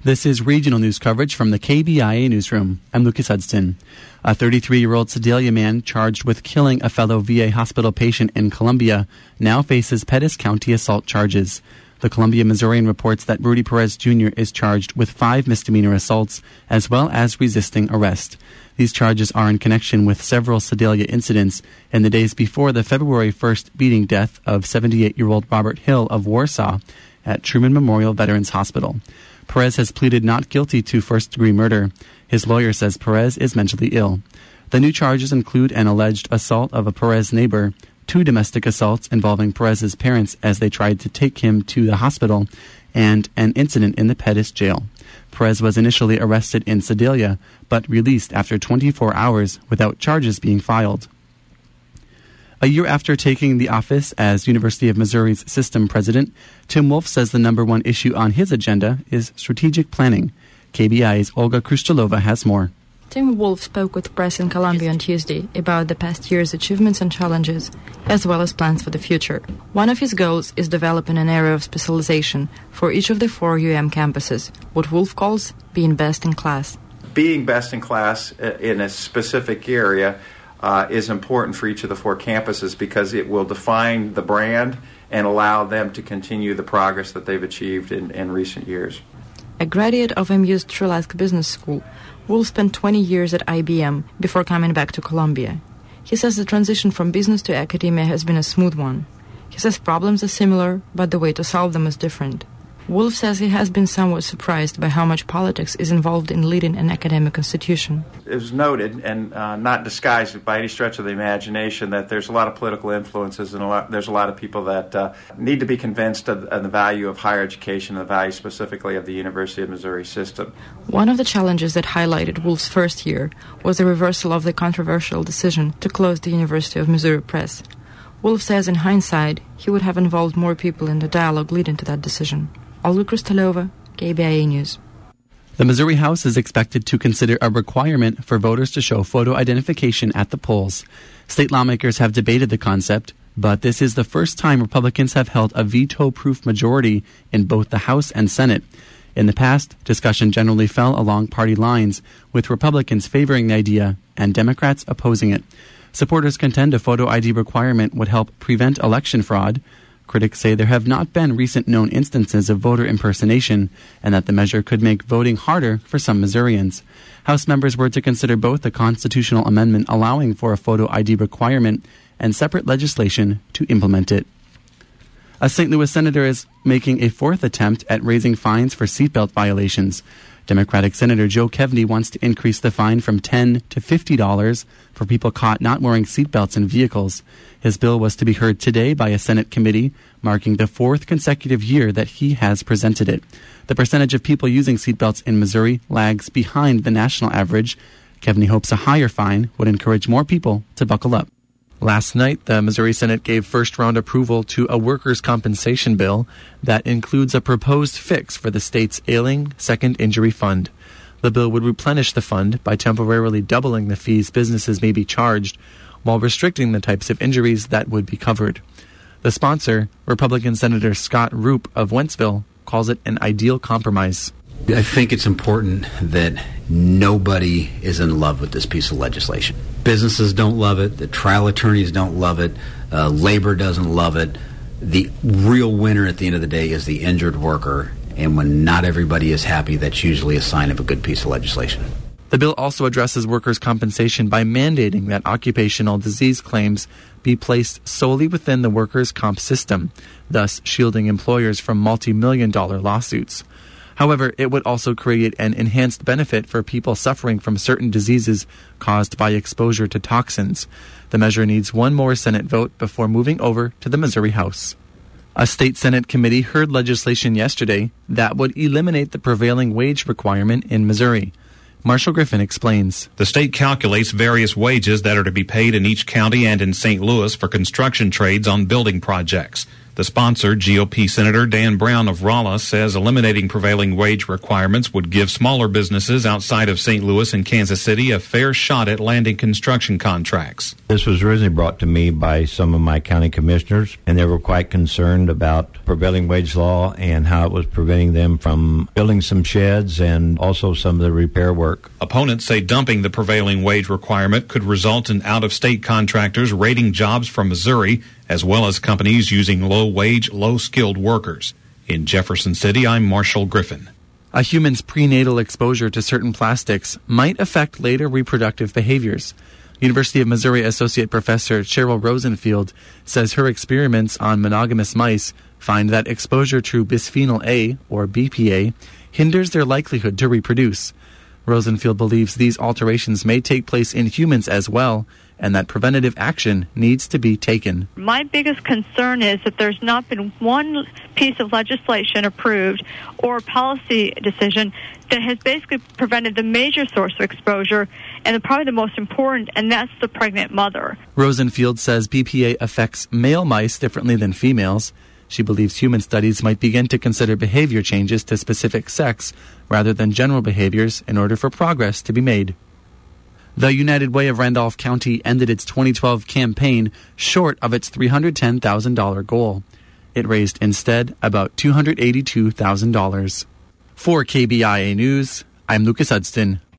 This is regional news coverage from the KBIA newsroom. I'm Lucas Hudson. A 33-year-old Sedalia man charged with killing a fellow VA hospital patient in Columbia now faces Pettis County assault charges. The Columbia Missourian reports that Rudy Perez Jr. is charged with 5 misdemeanor assaults as well as resisting arrest. These charges are in connection with several Sedalia incidents in the days before the February 1st beating death of 78-year-old Robert Hill of Warsaw at Truman Memorial Veterans Hospital. Perez has pleaded not guilty to first-degree murder. His lawyer says Perez is mentally ill. The new charges include an alleged assault of a Perez neighbor, 2 domestic assaults involving Perez's parents as they tried to take him to the hospital, and an incident in the Pettis jail. Perez was initially arrested in Sedalia, but released after 24 hours without charges being filed. A year after taking the office as University of Missouri's system president, Tim Wolf says the number one issue on his agenda is strategic planning. KBI's Olga Krustelova has more. Tim Wolf spoke with press in Columbia on Tuesday about the past year's achievements and challenges, as well as plans for the future. One of his goals is developing an area of specialization for each of the 4 UM campuses, what Wolf calls being best in class. Being best in class in a specific area is important for each of the 4 campuses because it will define the brand and allow them to continue the progress that they've achieved in recent years. A graduate of MU's Trulaske Business School, Wolf spent 20 years at IBM before coming back to Columbia. He says the transition from business to academia has been a smooth one. He says problems are similar, but the way to solve them is different. Wolf says he has been somewhat surprised by how much politics is involved in leading an academic institution. It was noted, and not disguised by any stretch of the imagination, that there's a lot of political influences and there's a lot of people that need to be convinced of the value of higher education and the value specifically of the University of Missouri system. One of the challenges that highlighted Wolf's first year was the reversal of the controversial decision to close the University of Missouri Press. Wolf says in hindsight he would have involved more people in the dialogue leading to that decision. Olga Krustelova, KBIA News. The Missouri House is expected to consider a requirement for voters to show photo identification at the polls. State lawmakers have debated the concept, but this is the first time Republicans have held a veto-proof majority in both the House and Senate. In the past, discussion generally fell along party lines, with Republicans favoring the idea and Democrats opposing it. Supporters contend a photo ID requirement would help prevent election fraud. Critics say there have not been recent known instances of voter impersonation and that the measure could make voting harder for some Missourians. House members were to consider both a constitutional amendment allowing for a photo ID requirement and separate legislation to implement it. A St. Louis senator is making a 4th attempt at raising fines for seatbelt violations. Democratic Senator Joe Kevney wants to increase the fine from $10 to $50 for people caught not wearing seatbelts in vehicles. His bill was to be heard today by a Senate committee, marking the 4th consecutive year that he has presented it. The percentage of people using seatbelts in Missouri lags behind the national average. Kevney hopes a higher fine would encourage more people to buckle up. Last night, the Missouri Senate gave first-round approval to a workers' compensation bill that includes a proposed fix for the state's ailing second injury fund. The bill would replenish the fund by temporarily doubling the fees businesses may be charged, while restricting the types of injuries that would be covered. The sponsor, Republican Senator Scott Roop of Wentzville, calls it an ideal compromise. I think it's important that nobody is in love with this piece of legislation. Businesses don't love it. The trial attorneys don't love it. Labor doesn't love it. The real winner at the end of the day is the injured worker. And when not everybody is happy, that's usually a sign of a good piece of legislation. The bill also addresses workers' compensation by mandating that occupational disease claims be placed solely within the workers' comp system, thus shielding employers from multi-million-dollar lawsuits. However, it would also create an enhanced benefit for people suffering from certain diseases caused by exposure to toxins. The measure needs one more Senate vote before moving over to the Missouri House. A state Senate committee heard legislation yesterday that would eliminate the prevailing wage requirement in Missouri. Marshall Griffin explains. The state calculates various wages that are to be paid in each county and in St. Louis for construction trades on building projects. The sponsor, GOP Senator Dan Brown of Rolla, says eliminating prevailing wage requirements would give smaller businesses outside of St. Louis and Kansas City a fair shot at landing construction contracts. This was originally brought to me by some of my county commissioners, and they were quite concerned about prevailing wage law and how it was preventing them from building some sheds and also some of the repair work. Opponents say dumping the prevailing wage requirement could result in out-of-state contractors raiding jobs from Missouri, as well as companies using low-wage, low-skilled workers. In Jefferson City, I'm Marshall Griffin. A human's prenatal exposure to certain plastics might affect later reproductive behaviors. University of Missouri Associate Professor Cheryl Rosenfield says her experiments on monogamous mice find that exposure to bisphenol A, or BPA, hinders their likelihood to reproduce. Rosenfield believes these alterations may take place in humans as well, and that preventative action needs to be taken. My biggest concern is that there's not been one piece of legislation approved or policy decision that has basically prevented the major source of exposure, and probably the most important, and that's the pregnant mother. Rosenfield says BPA affects male mice differently than females. She believes human studies might begin to consider behavior changes to specific sex rather than general behaviors in order for progress to be made. The United Way of Randolph County ended its 2012 campaign short of its $310,000 goal. It raised instead about $282,000. For KBIA News, I'm Lucas Hudston.